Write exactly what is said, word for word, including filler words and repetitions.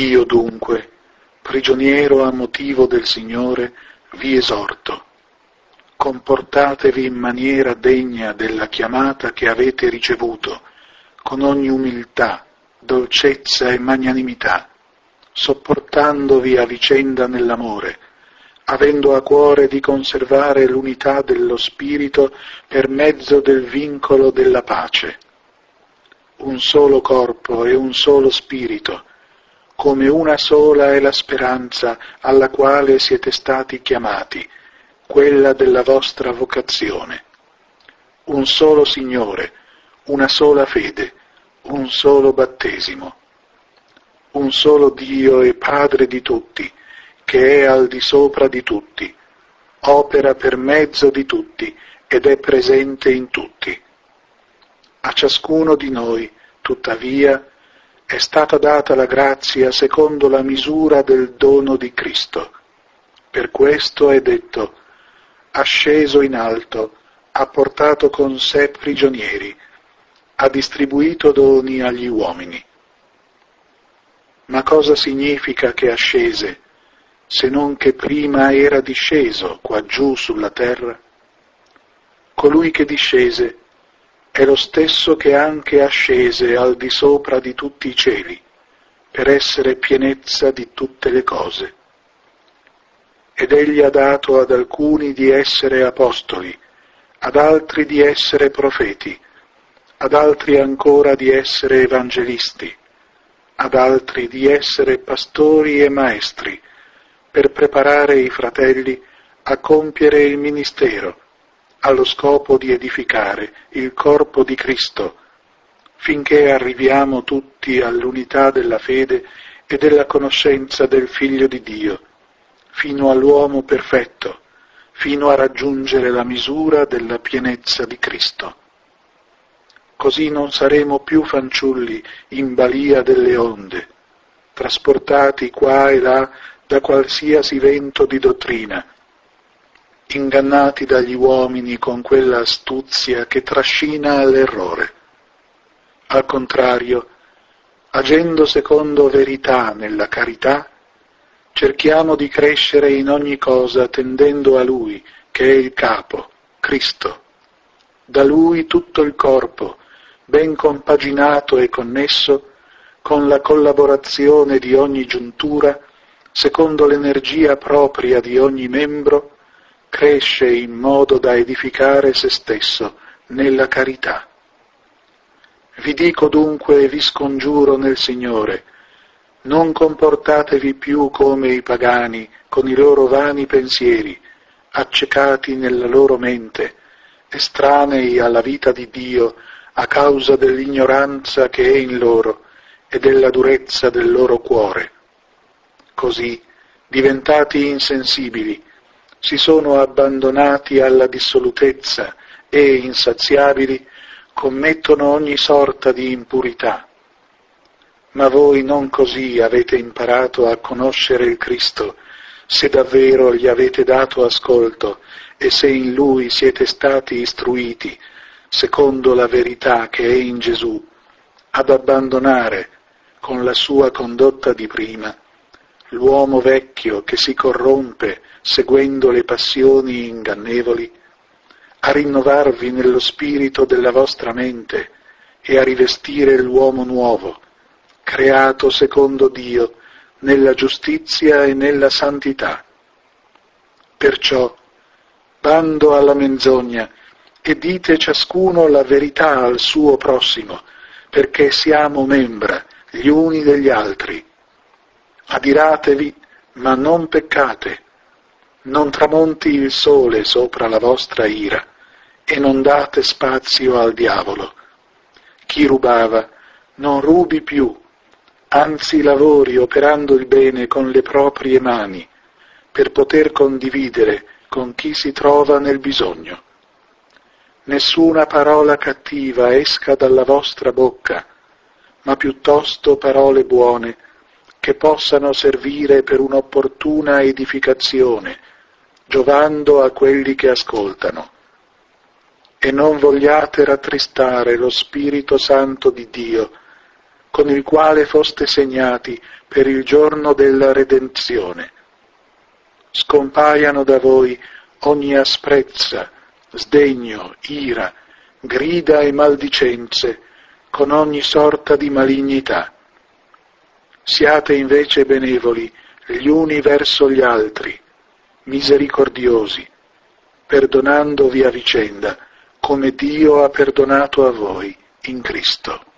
Io dunque, prigioniero a motivo del Signore, vi esorto. Comportatevi in maniera degna della chiamata che avete ricevuto, con ogni umiltà, dolcezza e magnanimità, sopportandovi a vicenda nell'amore, avendo a cuore di conservare l'unità dello Spirito per mezzo del vincolo della pace. Un solo corpo e un solo Spirito, come una sola è la speranza alla quale siete stati chiamati, quella della vostra vocazione. Un solo Signore, una sola fede, un solo battesimo. Un solo Dio e Padre di tutti, che è al di sopra di tutti, opera per mezzo di tutti ed è presente in tutti. A ciascuno di noi, tuttavia, è stata data la grazia secondo la misura del dono di Cristo. Per questo è detto: ha sceso in alto, ha portato con sé prigionieri, ha distribuito doni agli uomini. Ma cosa significa che ascese, se non che prima era disceso qua giù sulla terra? Colui che discese è lo stesso che anche ascese al di sopra di tutti i cieli, per essere pienezza di tutte le cose. Ed egli ha dato ad alcuni di essere apostoli, ad altri di essere profeti, ad altri ancora di essere evangelisti, ad altri di essere pastori e maestri, per preparare i fratelli a compiere il ministero, allo scopo di edificare il corpo di Cristo, finché arriviamo tutti all'unità della fede e della conoscenza del Figlio di Dio, fino all'uomo perfetto, fino a raggiungere la misura della pienezza di Cristo. Così non saremo più fanciulli in balia delle onde, trasportati qua e là da qualsiasi vento di dottrina, ingannati dagli uomini con quella astuzia che trascina all'errore. Al contrario, agendo secondo verità nella carità, cerchiamo di crescere in ogni cosa tendendo a Lui, che è il capo, Cristo. Da Lui tutto il corpo, ben compaginato e connesso, con la collaborazione di ogni giuntura, secondo l'energia propria di ogni membro, cresce in modo da edificare se stesso nella carità. Vi dico dunque e vi scongiuro nel Signore: non comportatevi più come i pagani con i loro vani pensieri, accecati nella loro mente, estranei alla vita di Dio a causa dell'ignoranza che è in loro e della durezza del loro cuore. Così, diventati insensibili, si sono abbandonati alla dissolutezza e, insaziabili, commettono ogni sorta di impurità. Ma voi non così avete imparato a conoscere il Cristo, se davvero gli avete dato ascolto e se in Lui siete stati istruiti, secondo la verità che è in Gesù, ad abbandonare, con la sua condotta di prima, l'uomo vecchio che si corrompe seguendo le passioni ingannevoli, a rinnovarvi nello spirito della vostra mente e a rivestire l'uomo nuovo, creato secondo Dio nella giustizia e nella santità. Perciò, bando alla menzogna e dite ciascuno la verità al suo prossimo, perché siamo membra gli uni degli altri. Adiratevi, ma non peccate. Non tramonti il sole sopra la vostra ira e non date spazio al diavolo. Chi rubava, non rubi più, anzi lavori operando il bene con le proprie mani, per poter condividere con chi si trova nel bisogno. Nessuna parola cattiva esca dalla vostra bocca, ma piuttosto parole buone, che possano servire per un'opportuna edificazione, giovando a quelli che ascoltano. E non vogliate rattristare lo Spirito Santo di Dio, con il quale foste segnati per il giorno della redenzione. Scompaiano da voi ogni asprezza, sdegno, ira, grida e maldicenze, con ogni sorta di malignità. Siate invece benevoli gli uni verso gli altri, misericordiosi, perdonandovi a vicenda, come Dio ha perdonato a voi in Cristo.